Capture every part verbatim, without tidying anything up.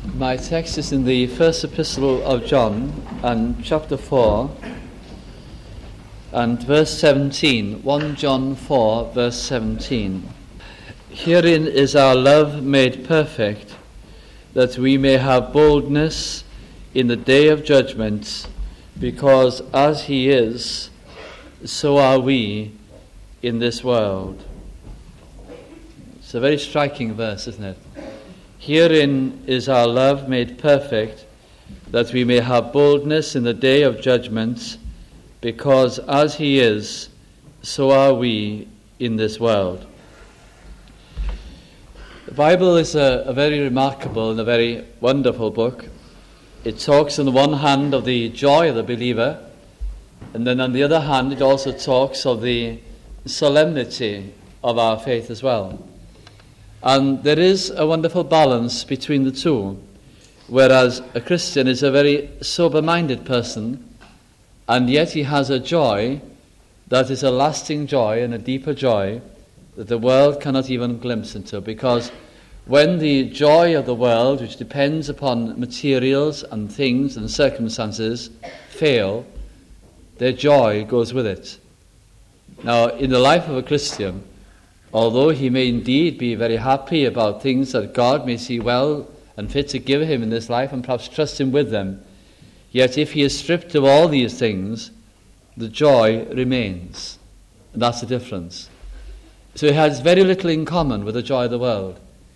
My text is in the first epistle of John, and chapter four, and verse seventeen. First John four, verse seventeen. Herein is our love made perfect, that we may have boldness in the day of judgment, because as he is, so are we in this world. It's a very striking verse, isn't it? Herein is our love made perfect, that we may have boldness in the day of judgment, because as he is, so are we in this world. The Bible is a, a very remarkable and a very wonderful book. It talks on the one hand of the joy of the believer, and then on the other hand it also talks of the solemnity of our faith as well. And there is a wonderful balance between the two, whereas a Christian is a very sober-minded person, and yet he has a joy that is a lasting joy and a deeper joy that the world cannot even glimpse into, because when the joy of the world, which depends upon materials and things and circumstances, fail, their joy goes with it. Now, in the life of a Christian, although he may indeed be very happy about things that God may see well and fit to give him in this life and perhaps trust him with them, yet if he is stripped of all these things, the joy remains. And that's the difference. So it has very little in common with the joy of the world.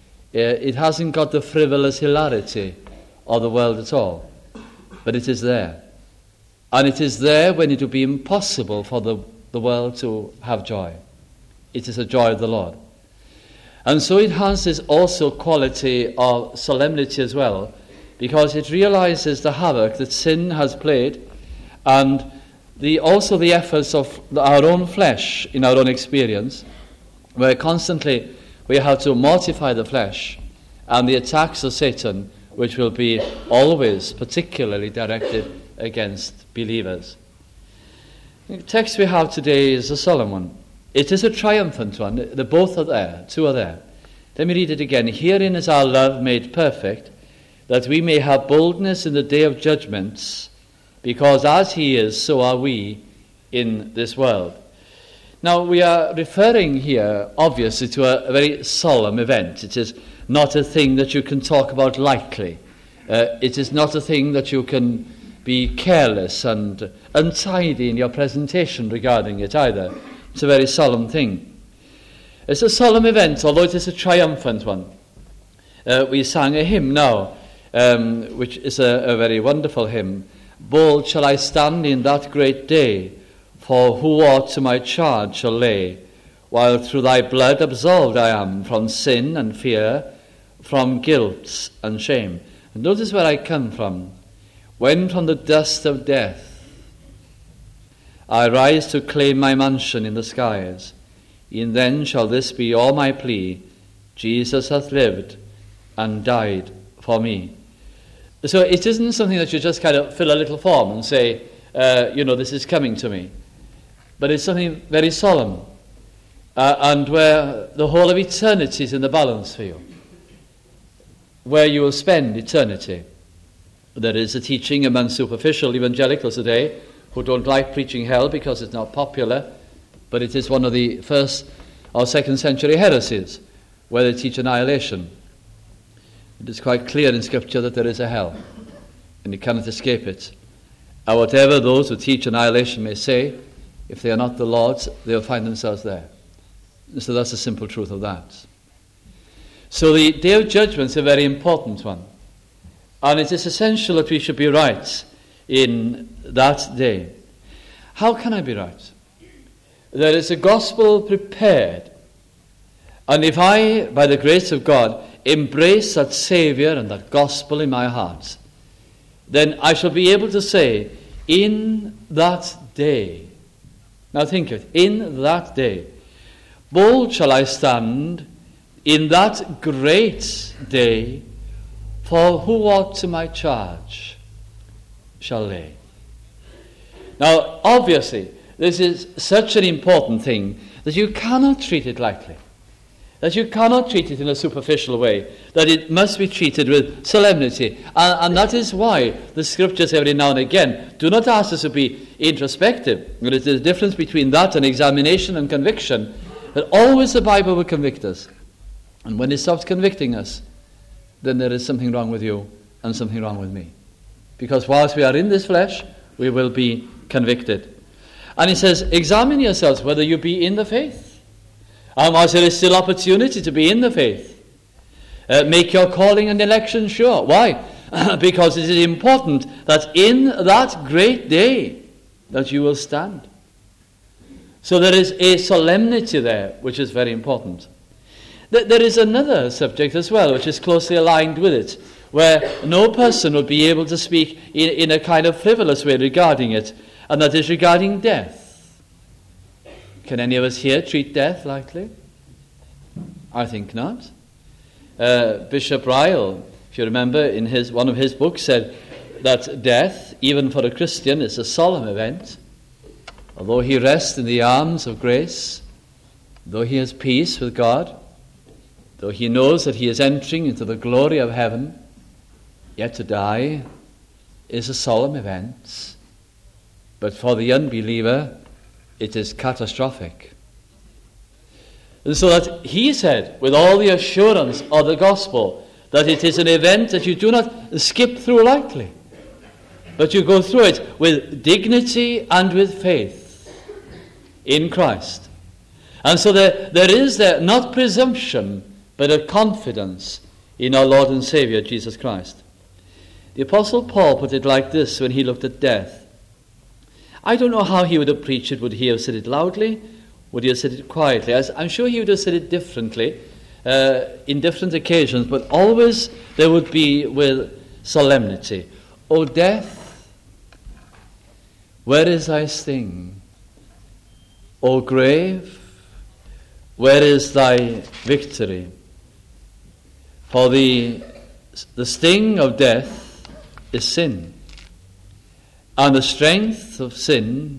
It hasn't got the frivolous hilarity of the world at all, but it is there. And it is there when it would be impossible for the, the world to have joy. It is a joy of the Lord. And so it has this also quality of solemnity as well, because it realizes the havoc that sin has played, and the also the efforts of our own flesh in our own experience, where constantly we have to mortify the flesh, and the attacks of Satan, which will be always particularly directed against believers. The text we have today is a solemn one. It is a triumphant one. The both are there. Two are there. Let me read it again. Herein is our love made perfect, that we may have boldness in the day of judgments, because as he is, so are we in this world. Now, we are referring here, obviously, to a, a very solemn event. It is not a thing that you can talk about lightly. Uh, it is not a thing that you can be careless and untidy in your presentation regarding it either. It's a very solemn thing. It's a solemn event, although it is a triumphant one. Uh, we sang a hymn now, um, which is a, a very wonderful hymn. Bold shall I stand in that great day, for who aught to my charge shall lay, while through thy blood absolved I am from sin and fear, from guilt and shame. And notice where I come from. When from the dust of death I rise to claim my mansion in the skies, e'en then shall this be all my plea: Jesus hath lived and died for me. So it isn't something that you just kind of fill a little form and say, uh, you know, this is coming to me. But it's something very solemn, uh, and where the whole of eternity is in the balance for you, where you will spend eternity. There is a teaching among superficial evangelicals today who don't like preaching hell because it's not popular, but it is one of the first or second century heresies where they teach annihilation. It is quite clear in Scripture that there is a hell, and you cannot escape it. And whatever those who teach annihilation may say, if they are not the Lord's, they'll find themselves there. So that's the simple truth of that. So the Day of Judgment is a very important one. And it is essential that we should be right in that day. How can I be right? There is a gospel prepared. And if I, by the grace of God, embrace that Saviour and that gospel in my heart, then I shall be able to say, in that day, now think of it, in that day, bold shall I stand in that great day, for who aught to my charge shall lay. Now, obviously, this is such an important thing that you cannot treat it lightly. That you cannot treat it in a superficial way, that it must be treated with solemnity. And, and that is why the scriptures every now and again do not ask us to be introspective. There is a difference between that and examination and conviction. But always the Bible will convict us. And when it stops convicting us, then there is something wrong with you and something wrong with me. Because whilst we are in this flesh, we will be convicted. And he says, examine yourselves whether you be in the faith. And whilst there is still opportunity to be in the faith, uh, make your calling and election sure. Why? Because it is important that in that great day that you will stand. So there is a solemnity there, which is very important. There is another subject as well, which is closely aligned with it, where no person will be able to speak in, in a kind of frivolous way regarding it, and that is regarding death. Can any of us here treat death lightly? I think not. Uh, Bishop Ryle, if you remember, in his one of his books said that death, even for a Christian, is a solemn event. Although he rests in the arms of grace, though he has peace with God, though he knows that he is entering into the glory of heaven, yet to die is a solemn event. But for the unbeliever, it is catastrophic. And so that he said, with all the assurance of the gospel, that it is an event that you do not skip through lightly, but you go through it with dignity and with faith in Christ. And so there, there is there not presumption, but a confidence in our Lord and Savior, Jesus Christ. The Apostle Paul put it like this when he looked at death. I don't know how he would have preached it. Would he have said it loudly? Would he have said it quietly? I'm sure he would have said it differently, uh, in different occasions, but always there would be with solemnity. O death, where is thy sting? O grave, where is thy victory? For the, the sting of death is sin, and the strength of sin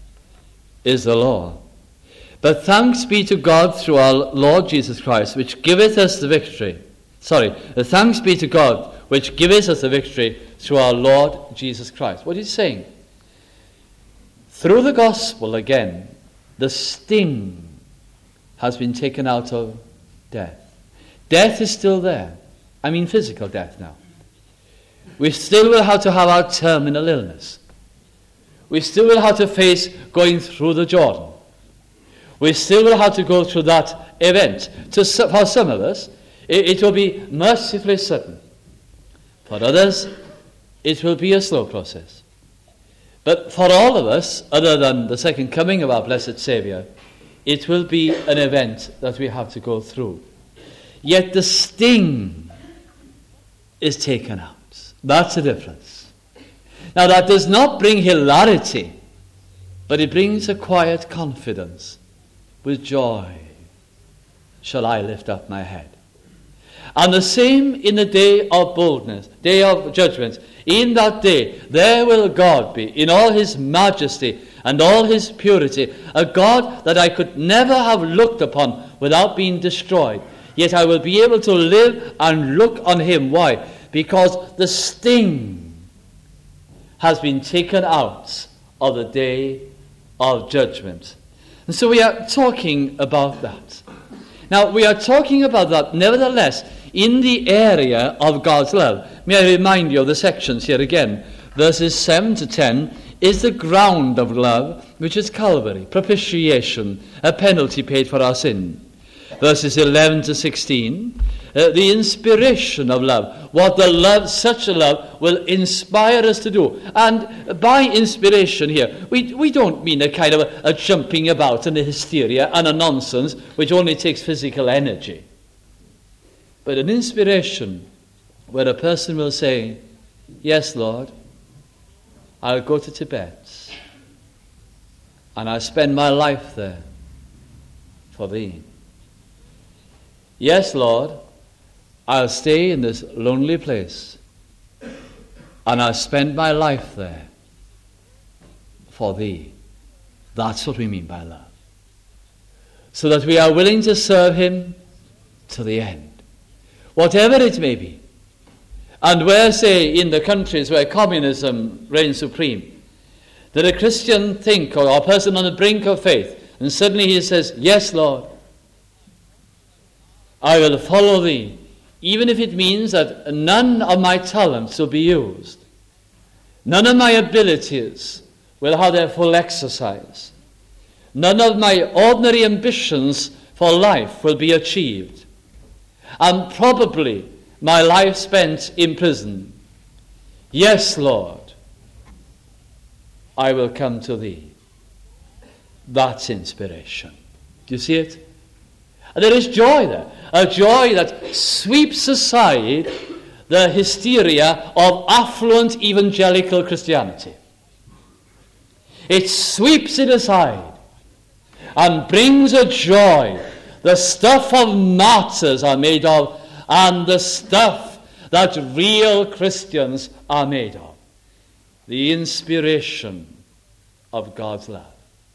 is the law. But thanks be to God through our Lord Jesus Christ, which giveth us the victory. Sorry, thanks be to God, which giveth us the victory through our Lord Jesus Christ. What is he saying? Through the gospel, again, the sting has been taken out of death. Death is still there. I mean physical death now. We still will have to have our terminal illness. We still will have to face going through the Jordan. We still will have to go through that event. To, for some of us, it, it will be mercifully sudden. For others, it will be a slow process. But for all of us, other than the second coming of our blessed Saviour, it will be an event that we have to go through. Yet the sting is taken out. That's the difference. Now that does not bring hilarity, but it brings a quiet confidence. With joy shall I lift up my head. And the same in the day of boldness, day of judgment. In that day, there will God be, in all his majesty and all his purity, a God that I could never have looked upon without being destroyed. Yet I will be able to live and look on him. Why? Because the sting has been taken out of the day of judgment. And so we are talking about that. Now, we are talking about that, nevertheless, in the area of God's love. May I remind you of the sections here again. Verses seven to ten is the ground of love, which is Calvary, propitiation, a penalty paid for our sin. Verses eleven to sixteen, uh, the inspiration of love, what the love, such a love, will inspire us to do. And by inspiration here, we, we don't mean a kind of a, a jumping about and a hysteria and a nonsense which only takes physical energy. But an inspiration where a person will say, yes, Lord, I'll go to Tibet and I'll spend my life there for thee. Yes, Lord, I'll stay in this lonely place and I'll spend my life there for thee. That's what we mean by love. So that we are willing to serve him to the end, whatever it may be. And where, say, in the countries where communism reigns supreme, that a Christian think, or a person on the brink of faith, and suddenly he says, yes, Lord, I will follow thee, even if it means that none of my talents will be used. None of my abilities will have their full exercise. None of my ordinary ambitions for life will be achieved. And probably my life spent in prison. Yes, Lord, I will come to thee. That's inspiration. Do you see it? And there is joy there. A joy that sweeps aside the hysteria of affluent evangelical Christianity. It sweeps it aside and brings a joy. The stuff of martyrs are made of, and the stuff that real Christians are made of. The inspiration of God's love.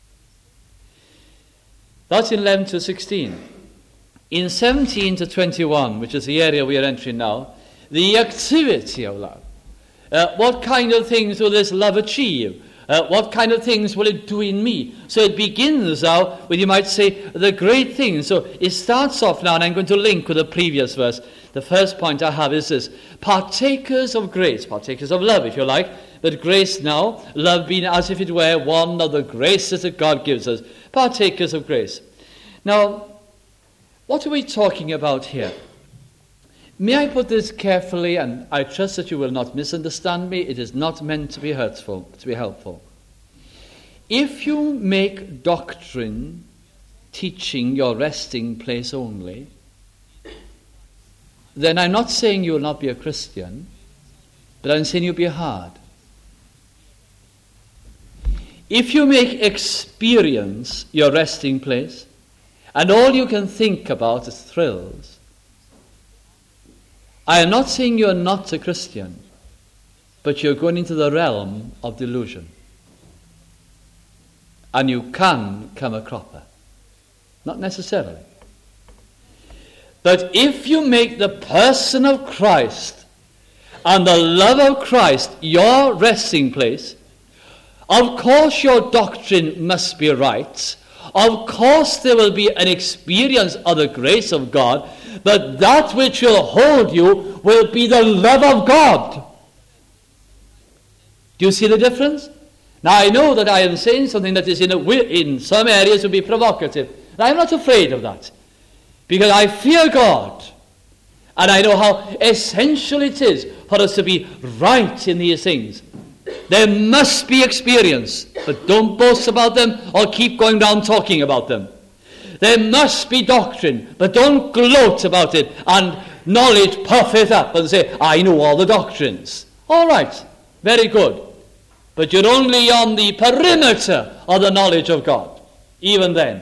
That's in eleven to sixteen. In seventeen to twenty-one, which is the area we are entering now, the activity of love. Uh, what kind of things will this love achieve? Uh, what kind of things will it do in me? So it begins now with, you might say, the great things. So it starts off now, and I'm going to link with the previous verse. The first point I have is this: partakers of grace, partakers of love, if you like, but grace now, love being as if it were one of the graces that God gives us. Partakers of grace. Now, what are we talking about here? May I put this carefully, and I trust that you will not misunderstand me. It is not meant to be hurtful, to be helpful. If you make doctrine teaching your resting place only, then I'm not saying you will not be a Christian, but I'm saying you'll be hard. If you make experience your resting place, and all you can think about is thrills, I am not saying you are not a Christian, but you're going into the realm of delusion. And you can come a cropper. Not necessarily. But if you make the person of Christ and the love of Christ your resting place, of course your doctrine must be right. Of course there will be an experience of the grace of God, but that which will hold you will be the love of God. Do you see the difference? Now I know that I am saying something that is in, a, in some areas will be provocative. And I'm not afraid of that, because I fear God. And I know how essential it is for us to be right in these things. There must be experience, but don't boast about them or keep going down talking about them. There must be doctrine, but don't gloat about it and knowledge puff it up and say, I know all the doctrines. All right, very good. But you're only on the perimeter of the knowledge of God, even then.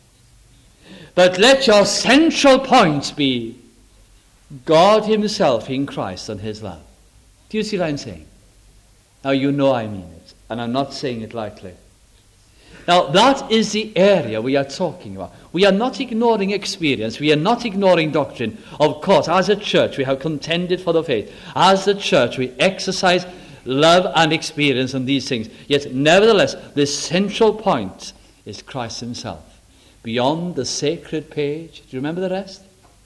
But let your central point be God himself in Christ and his love. Do you see what I'm saying? Now you know I mean it, and I'm not saying it lightly. Now that is the area we are talking about. We are not ignoring experience. We are not ignoring doctrine. Of course, as a church, we have contended for the faith. As a church, we exercise love and experience and these things. Yet, nevertheless, the central point is Christ himself. Beyond the sacred page, do you remember the rest?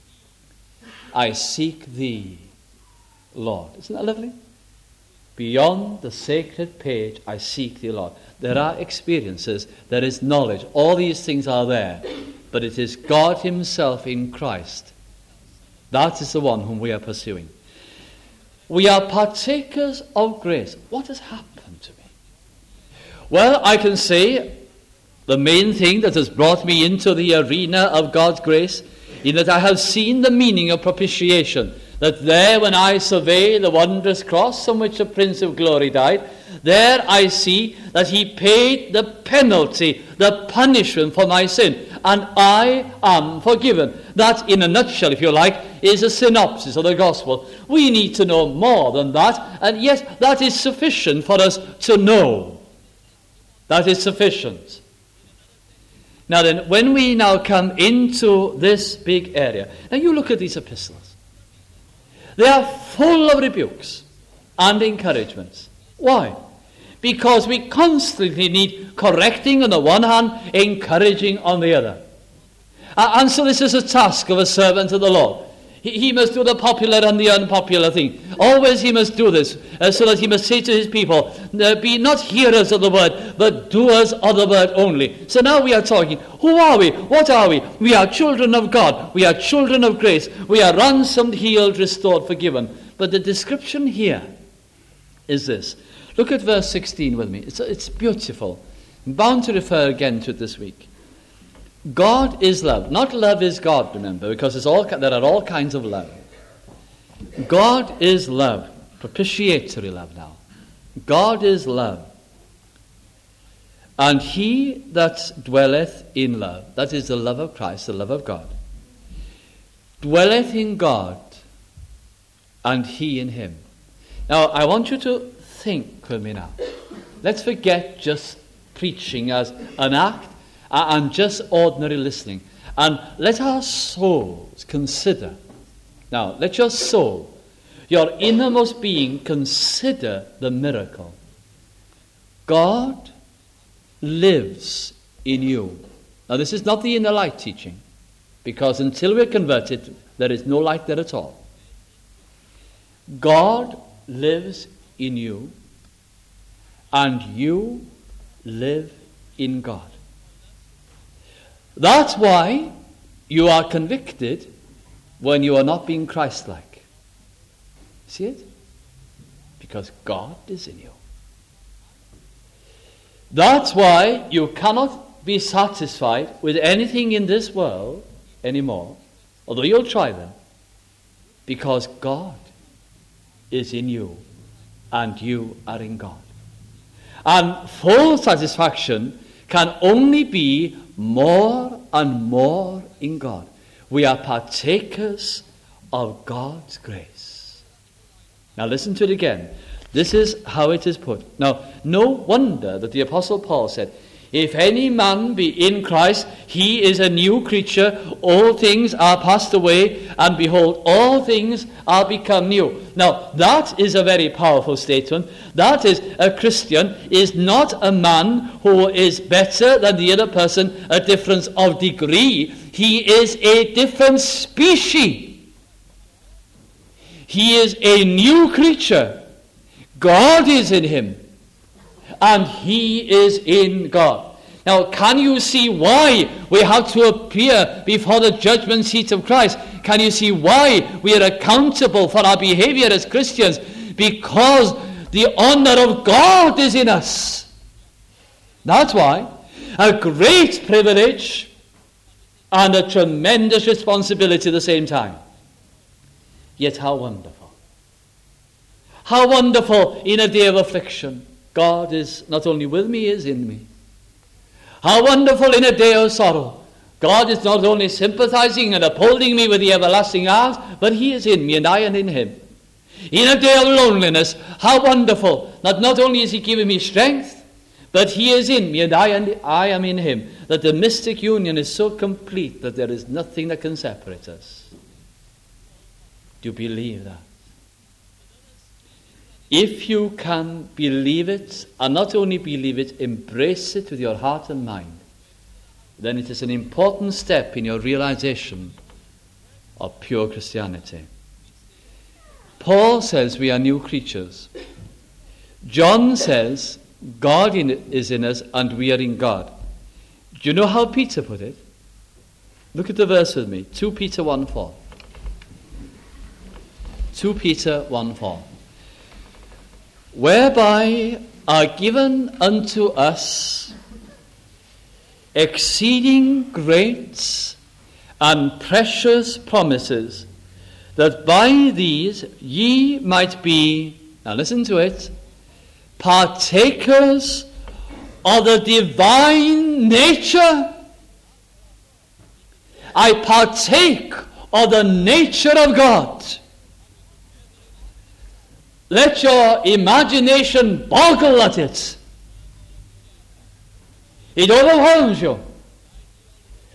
I seek thee, Lord. Isn't that lovely? Beyond the sacred page, I seek thee, Lord. There are experiences, there is knowledge. All these things are there. But it is God himself in Christ. That is the one whom we are pursuing. We are partakers of grace. What has happened to me? Well, I can say the main thing that has brought me into the arena of God's grace in that I have seen the meaning of propitiation. That there, when I survey the wondrous cross on which the Prince of Glory died, there I see that he paid the penalty, the punishment for my sin, and I am forgiven. That, in a nutshell, if you like, is a synopsis of the gospel. We need to know more than that, and yet that is sufficient for us to know. That is sufficient. Now then, when we now come into this big area, now you look at these epistles. They are full of rebukes and encouragements. Why? Because we constantly need correcting on the one hand, encouraging on the other. Uh, and so this is a task of a servant of the Lord. He, he must do the popular and the unpopular thing. Always he must do this, uh, so that he must say to his people, uh, be not hearers of the word, but doers of the word only. So now we are talking, who are we? What are we? We are children of God. We are children of grace. We are ransomed, healed, restored, forgiven. But the description here is this. Look at verse sixteen with me. It's, it's beautiful. I'm bound to refer again to it this week. God is love. Not love is God, remember, because it's all, there are all kinds of love. God is love. Propitiatory love now. God is love. And he that dwelleth in love, that is the love of Christ, the love of God, dwelleth in God, and he in him. Now, I want you to think with me now. Let's forget just preaching as an act and just ordinary listening. And let our souls consider. Now, let your soul, your innermost being, consider the miracle. God lives in you. Now, this is not the inner light teaching, because until we're converted, there is no light there at all. God lives in you, and you live in God. That's why you are convicted when you are not being Christ-like. See it? Because God is in you. That's why you cannot be satisfied with anything in this world anymore, although you'll try them, because God is in you and you are in God. And full satisfaction can only be more and more in God. We are partakers of God's grace. Now listen to it again. This is how it is put. Now, no wonder that the Apostle Paul said, if any man be in Christ, he is a new creature. All things are passed away, and behold, all things are become new. Now, that is a very powerful statement. That is, a Christian is not a man who is better than the other person, a difference of degree. He is a different species. He is a new creature. God is in him, and he is in God. Now, can you see why we have to appear before the judgment seat of Christ? Can you see why we are accountable for our behavior as Christians? Because the honor of God is in us. That's why. A great privilege and a tremendous responsibility at the same time. Yet how wonderful. How wonderful in a day of affliction. God is not only with me, he is in me. How wonderful in a day of sorrow. God is not only sympathizing and upholding me with the everlasting arms, but he is in me and I am in him. In a day of loneliness, how wonderful. Not, not only is he giving me strength, but he is in me and I, and I am in him. That the mystic union is so complete that there is nothing that can separate us. Do you believe that? If you can believe it, and not only believe it, embrace it with your heart and mind, then it is an important step in your realization of pure Christianity. Paul says we are new creatures. John says God in, is in us and we are in God. Do you know how Peter put it? Look at the verse with me. Second Peter one four. Second Peter one four. Whereby are given unto us exceeding great and precious promises, that by these ye might be, now listen to it, partakers of the divine nature. I partake of the nature of God. Let your imagination boggle at it. It overwhelms you.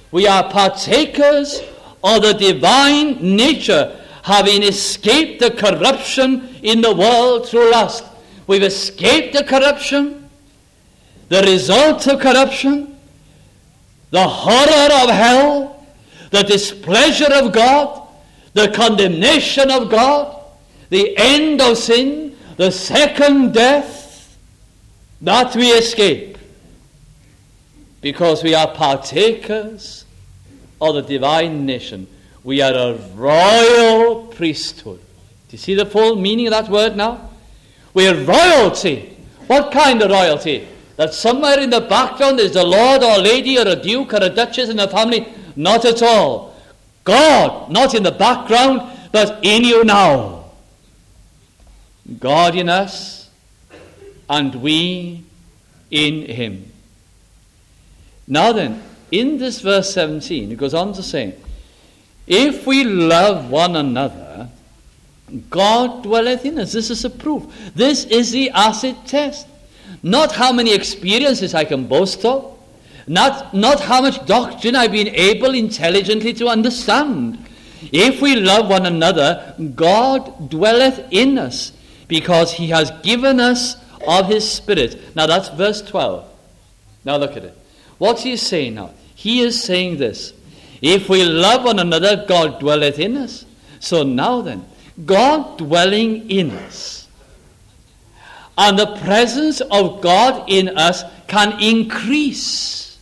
We are partakers of the divine nature, having escaped the corruption in the world through lust. We've escaped the corruption, the result of corruption, the horror of hell, the displeasure of God, the condemnation of God, the end of sin, the second death, that we escape because we are partakers of the divine nation. We are a royal priesthood. Do you see the full meaning of that word now? We are royalty. What kind of royalty? That somewhere in the background is the Lord or Lady or a Duke or a Duchess in the family? Not at all. God, not in the background, but in you now. God in us, and we in him. Now then, in this verse seventeen, it goes on to say, if we love one another, God dwelleth in us. This is a proof. This is the acid test. Not how many experiences I can boast of, not, not how much doctrine I've been able intelligently to understand. If we love one another, God dwelleth in us, because he has given us of his Spirit. Now that's verse twelve. Now look at it. What's he saying now? He is saying this. If we love one another, God dwelleth in us. So now then, God dwelling in us, and the presence of God in us can increase.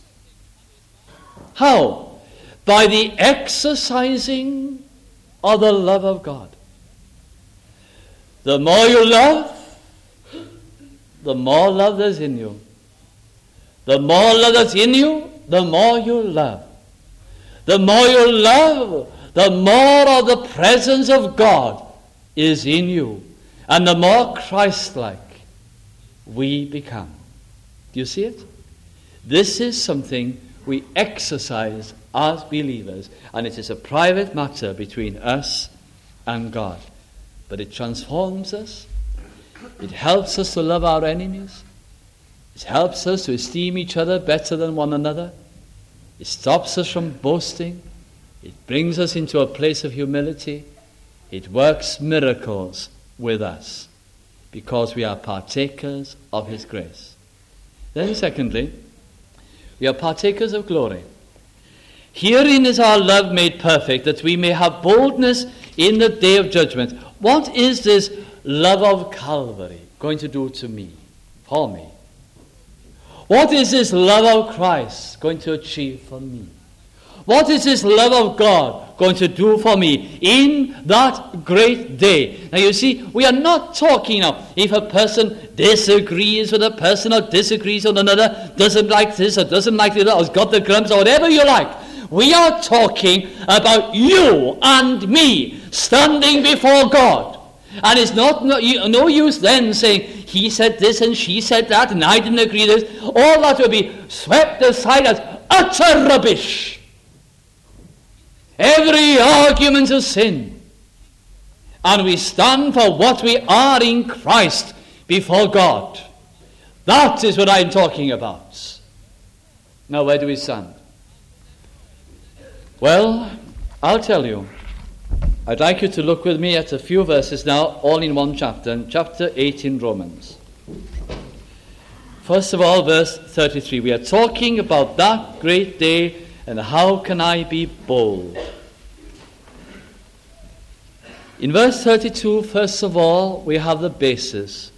How? By the exercising of the love of God. The more you love, the more love there's in you. The more love that's in you, the more you love. The more you love, the more of the presence of God is in you. And the more Christ-like we become. Do you see it? This is something we exercise as believers, and it is a private matter between us and God. But it transforms us. It helps us to love our enemies. It helps us to esteem each other better than one another. It stops us from boasting. It brings us into a place of humility. It works miracles with us because we are partakers of his grace. Then secondly, we are partakers of glory. Herein is our love made perfect, that we may have boldness in the day of judgment. What is this love of Calvary going to do to me, for me? What is this love of Christ going to achieve for me? What is this love of God going to do for me in that great day? Now you see, we are not talking now, if a person disagrees with a person or disagrees with another, doesn't like this or doesn't like the other, or has got the grumps or whatever you like. We are talking about you and me standing before God. And it's not no, no use then saying, he said this and she said that and I didn't agree with this. All that will be swept aside as utter rubbish. Every argument of sin. And we stand for what we are in Christ before God. That is what I'm talking about. Now where do we stand? Well, I'll tell you. I'd like you to look with me at a few verses now, all in one chapter, in chapter eight in Romans. First of all, verse thirty-three. We are talking about that great day and how can I be bold. In verse thirty-two, first of all, we have the basis.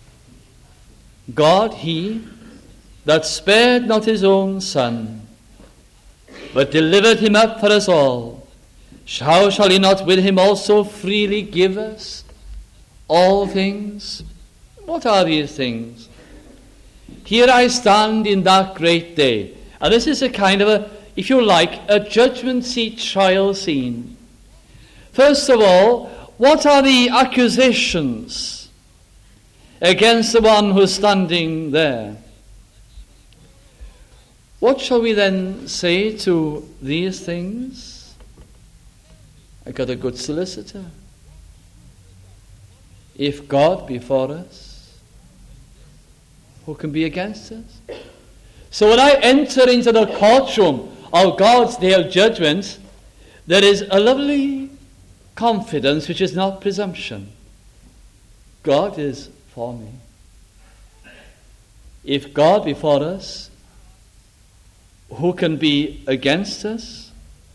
God, he that spared not his own son, but delivered him up for us all, how shall he not with him also freely give us all things? What are these things? Here I stand in that great day. And this is a kind of a, if you like, a judgment seat trial scene. First of all, what are the accusations against the one who's standing there? What shall we then say to these things? I got a good solicitor. If God be for us, who can be against us? So when I enter into the courtroom of God's day of judgment, there is a lovely confidence which is not presumption. God is for me. If God be for us, who can be against us?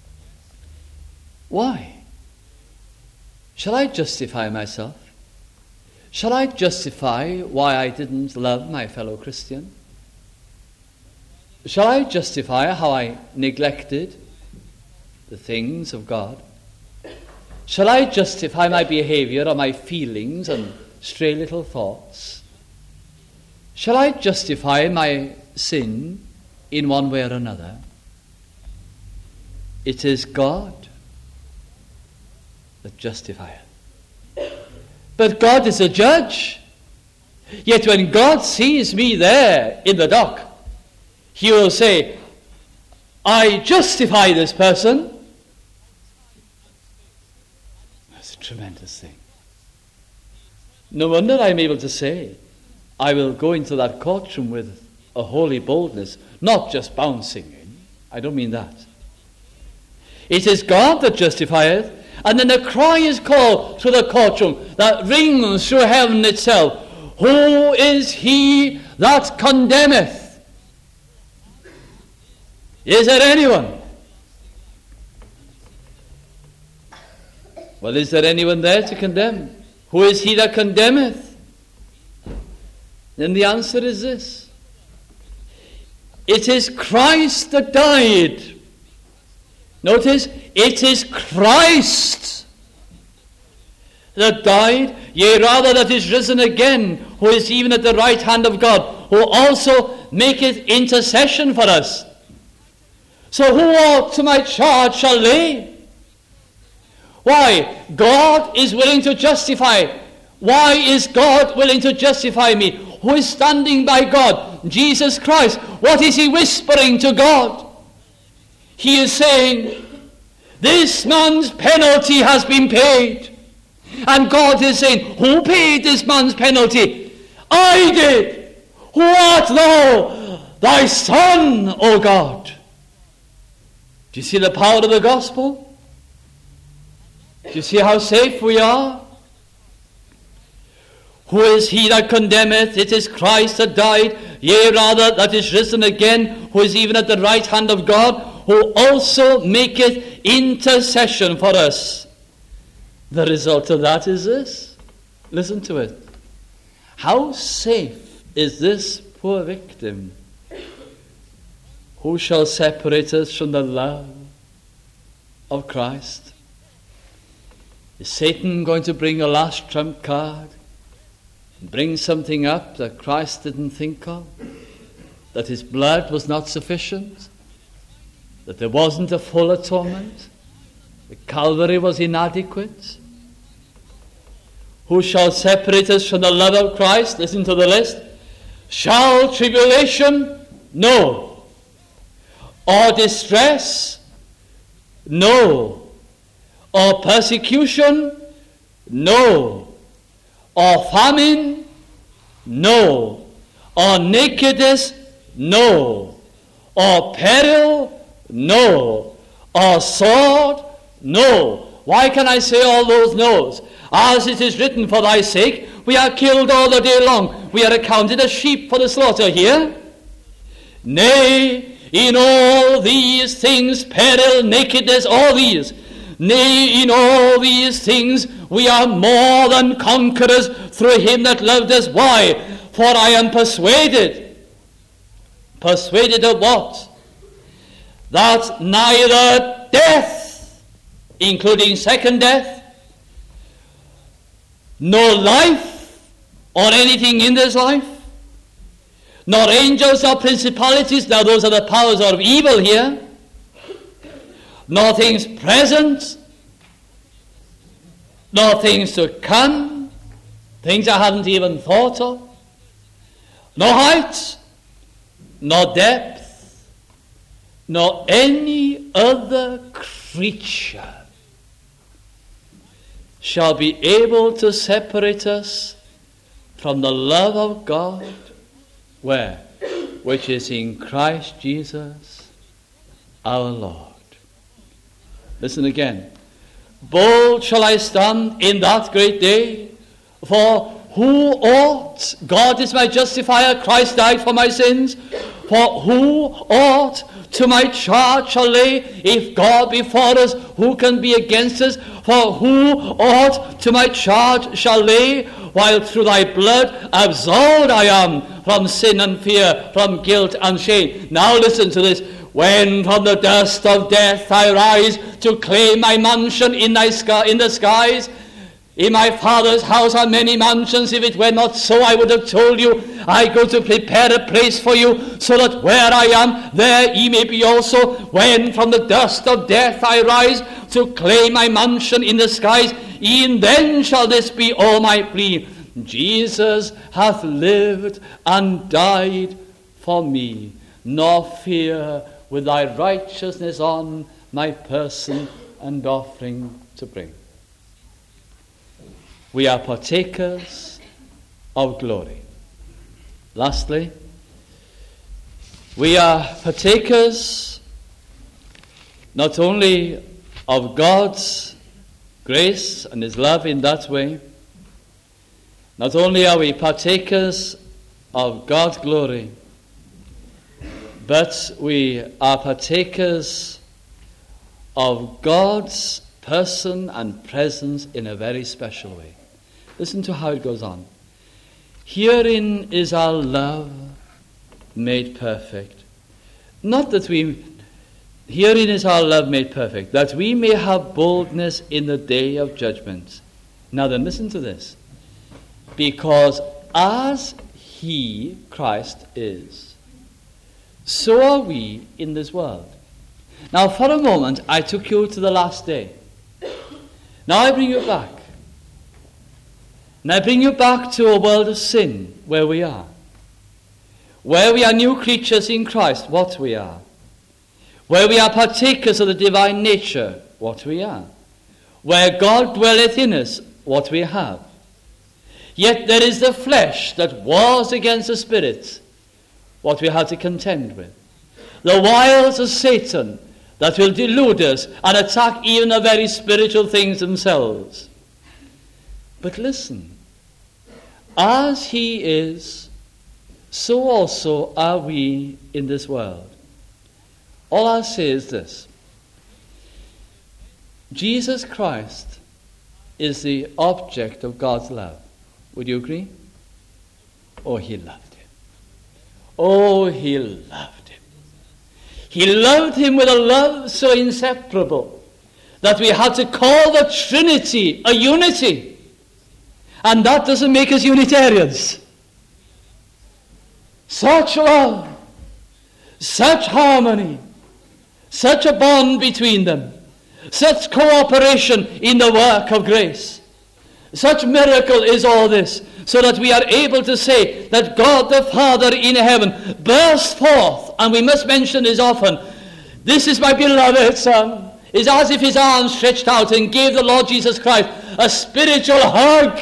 Why? Shall I justify myself? Shall I justify why I didn't love my fellow Christian? Shall I justify how I neglected the things of God? Shall I justify my behavior or my feelings and stray little thoughts? Shall I justify my sin in one way or another? It is God that justifieth. But God is a judge. Yet when God sees me there in the dock, he will say, I justify this person. That's a tremendous thing. No wonder I'm able to say, I will go into that courtroom with a holy boldness, not just bouncing in. I don't mean that. It is God that justifieth, and then a cry is called to the courtroom that rings through heaven itself. Who is he that condemneth? Is there anyone? Well, is there anyone there to condemn? Who is he that condemneth? Then the answer is this. It is Christ that died. Notice, it is Christ that died, yea, rather that is risen again, who is even at the right hand of God, who also maketh intercession for us. So who ought to my charge shall lay? Why? God is willing to justify. Why is God willing to justify me? Who is standing by God? Jesus Christ. What is he whispering to God? He is saying, this man's penalty has been paid. And God is saying, who paid this man's penalty? I did. Who art thou? Thy Son, O God. Do you see the power of the gospel? Do you see how safe we are? Who is he that condemneth? It is Christ that died, yea, rather, that is risen again, who is even at the right hand of God, who also maketh intercession for us. The result of that is this. Listen to it. How safe is this poor victim? Who shall separate us from the love of Christ? Is Satan going to bring a last trump card? Bring something up that Christ didn't think of? That his blood was not sufficient? That there wasn't a full atonement? That Calvary was inadequate? Who shall separate us from the love of Christ? Listen to the list. Shall tribulation? No. Or distress? No. Or persecution? No. Or famine? No. Or nakedness? No. Or peril? No. Or sword? No. Why can I say all those no's? As it is written, for thy sake, we are killed all the day long. We are accounted as sheep for the slaughter here. Nay, in all these things, peril, nakedness, all these, nay, in all these things, we are more than conquerors through him that loved us. Why? For I am persuaded. Persuaded of what? That neither death, including second death, nor life, or anything in this life, nor angels or principalities, now those are the powers of evil here, nor things present, nor things to come, things I hadn't even thought of, nor height, nor depth, nor any other creature shall be able to separate us from the love of God, where? Which is in Christ Jesus our Lord. Listen again. Bold shall I stand in that great day, for who ought? God is my justifier, Christ died for my sins. For who ought to my charge shall lay? If God be for us, who can be against us? For who ought to my charge shall lay? While through thy blood absolved I am from sin and fear, from guilt and shame. Now listen to this. When from the dust of death I rise to claim my mansion in thy sky, in the skies. In my Father's house are many mansions. If it were not so, I would have told you. I go to prepare a place for you, so that where I am, there ye may be also. When from the dust of death I rise to claim my mansion in the skies, e'en then shall this be all my plea. Jesus hath lived and died for me. Nor fear with thy righteousness on my person and offering to bring. We are partakers of glory. Lastly, we are partakers not only of God's grace and his love in that way, not only are we partakers of God's glory, but we are partakers of God's person and presence in a very special way. Listen to how it goes on. Herein is our love made perfect. Not that we, herein is our love made perfect, that we may have boldness in the day of judgment. Now then, listen to this. Because as he, Christ, is, so are we in this world. Now for a moment, I took you to the last day. Now I bring you back. And I bring you back to a world of sin, where we are. Where we are new creatures in Christ, what we are. Where we are partakers of the divine nature, what we are. Where God dwelleth in us, what we have. Yet there is the flesh that wars against the spirit, what we have to contend with. The wiles of Satan that will delude us and attack even the very spiritual things themselves. But listen, as he is, so also are we in this world. All I'll say is this. Jesus Christ is the object of God's love. Would you agree? Oh, he loved him. Oh, he loved him. He loved him with a love so inseparable that we had to call the Trinity a unity. And that doesn't make us Unitarians. Such love, such harmony, such a bond between them, such cooperation in the work of grace. Such miracle is all this, so that we are able to say that God the Father in heaven burst forth, and we must mention this often, this is my beloved Son. It's as if his arms stretched out and gave the Lord Jesus Christ a spiritual hug.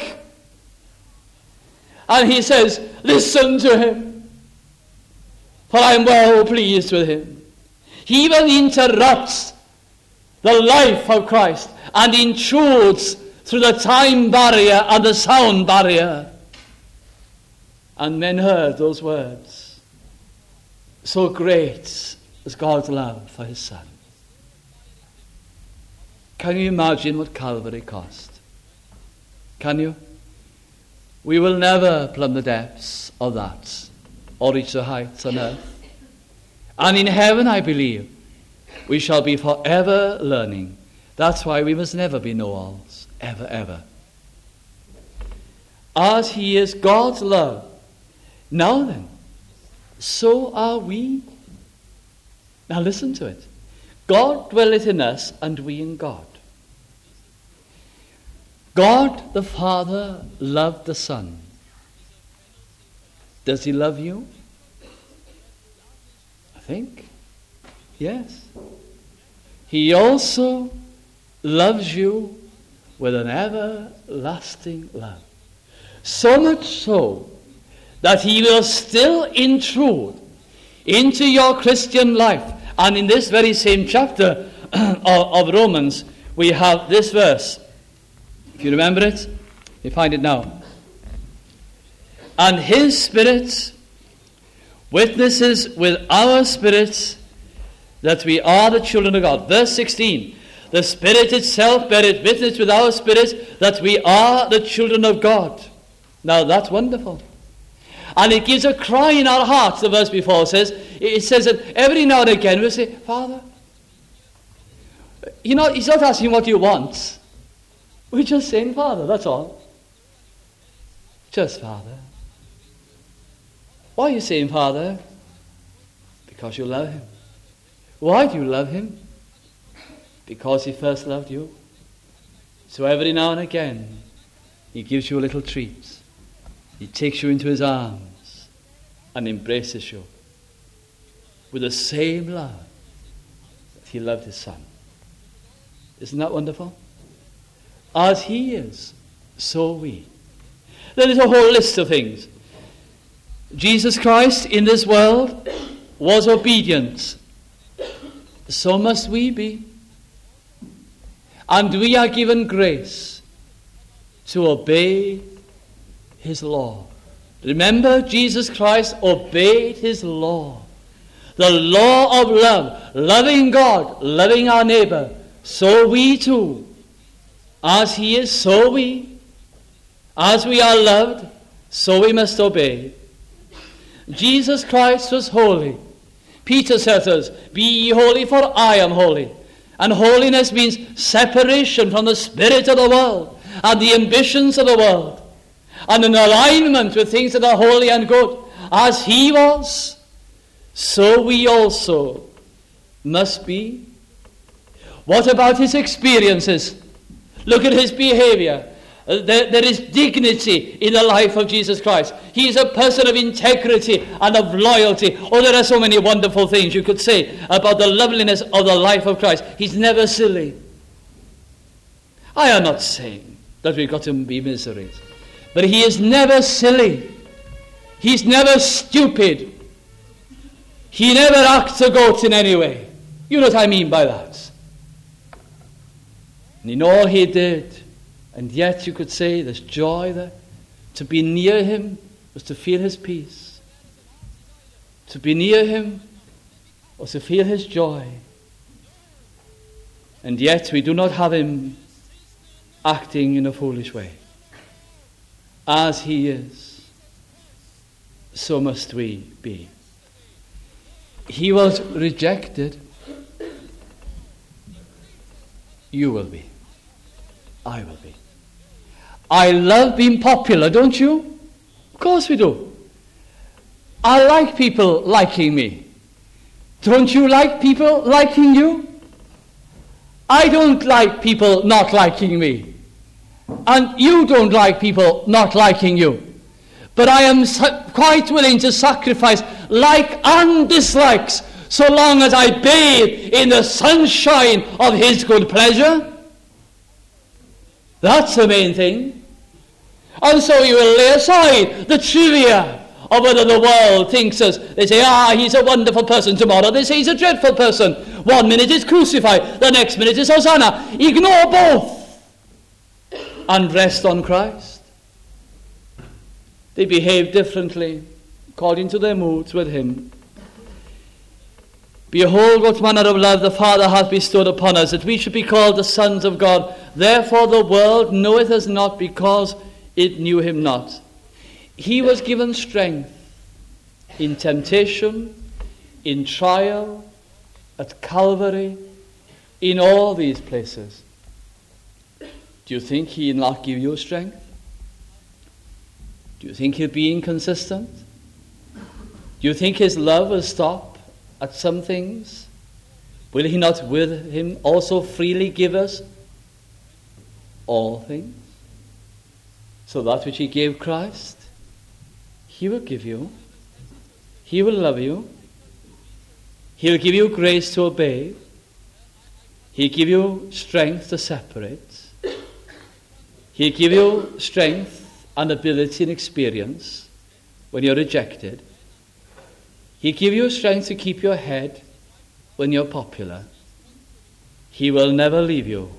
And he says, listen to him, for I am well pleased with him. He even interrupts the life of Christ and intrudes through the time barrier and the sound barrier. And men heard those words. So great is God's love for his Son. Can you imagine what Calvary cost? Can you? We will never plumb the depths of that or reach the heights on earth. And in heaven, I believe, we shall be forever learning. That's why we must never be know-alls. Ever, ever. As he is God's love, now then, so are we. Now listen to it. God dwelleth in us, and we in God. God the Father loved the Son. Does he love you? I think. Yes. He also loves you with an everlasting love. So much so that he will still intrude into your Christian life And in this very same chapter of, of Romans, we have this verse. If you remember it, you find it now. And his Spirit witnesses with our spirits that we are the children of God. Verse sixteen. The Spirit itself beareth witness with our spirits that we are the children of God. Now that's wonderful. And it gives a cry in our hearts, the verse before says. It says that every now and again we'll say, Father. You know, he's not asking what you want. We're just saying, Father, that's all. Just Father. Why are you saying Father? Because you love him. Why do you love him? Because he first loved you. So every now and again, he gives you a little treat. He takes you into his arms and embraces you with the same love that he loved his son. Isn't that wonderful? As he is, so we. There is a whole list of things. Jesus Christ in this world was obedient. So must we be. And we are given grace to obey his law. Remember, Jesus Christ obeyed his law. The law of love, loving God, loving our neighbor. So we too, as he is, so we. As we are loved, so we must obey. Jesus Christ was holy. Peter says to us, be ye holy, for I am holy. And holiness means separation from the spirit of the world and the ambitions of the world, and an alignment with things that are holy and good. As he was, so we also must be. What about his experiences? Look at his behavior. Uh, there, there is dignity in the life of Jesus Christ. He is a person of integrity and of loyalty. Oh, there are so many wonderful things you could say about the loveliness of the life of Christ. He's never silly. I am not saying that we've got to be miseries, but he is never silly. He's never stupid. He never acts a goat in any way. You know what I mean by that. And in all he did, and yet you could say there's joy there. To be near him was to feel his peace. To be near him was to feel his joy. And yet we do not have him acting in a foolish way. As he is, so must we be. He was rejected. You will be. I will be. I love being popular, don't you? Of course we do. I like people liking me. Don't you like people liking you? I don't like people not liking me. And you don't like people not liking you. But I am su- quite willing to sacrifice like and dislikes so long as I bathe in the sunshine of his good pleasure. That's the main thing. And so you will lay aside the trivia of whether the world thinks us. They say, ah, he's a wonderful person. Tomorrow they say he's a dreadful person. One minute is crucified, the next minute is Hosanna. Ignore both and rest on Christ. They behave differently according to their moods with him. Behold, what manner of love the Father hath bestowed upon us, that we should be called the sons of God. Therefore the world knoweth us not, because it knew him not. He was given strength in temptation, in trial, at Calvary, in all these places. Do you think he'll not give you strength? Do you think he'll be inconsistent? Do you think his love will stop at some things? Will he not with him also freely give us all things? So that which he gave Christ, he will give you. He will love you. He will give you grace to obey. He'll give you strength to separate. He'll give you strength and ability and experience when you're rejected. He'll give you strength to keep your head when you're popular. He will never leave you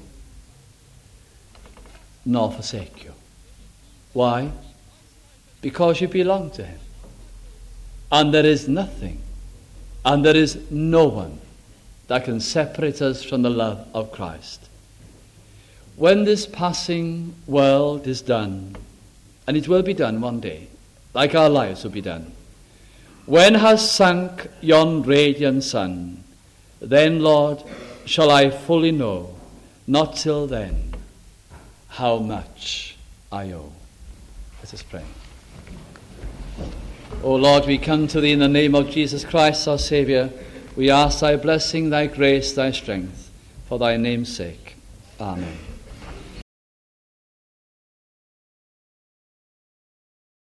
nor forsake you. Why? Because you belong to him. And there is nothing, and there is no one that can separate us from the love of Christ. When this passing world is done, and it will be done one day, like our lives will be done, when has sunk yon radiant sun, then, Lord, shall I fully know, not till then, how much I owe. Let us pray. O Lord, we come to thee in the name of Jesus Christ, our Saviour. We ask thy blessing, thy grace, thy strength, for thy name's sake. Amen.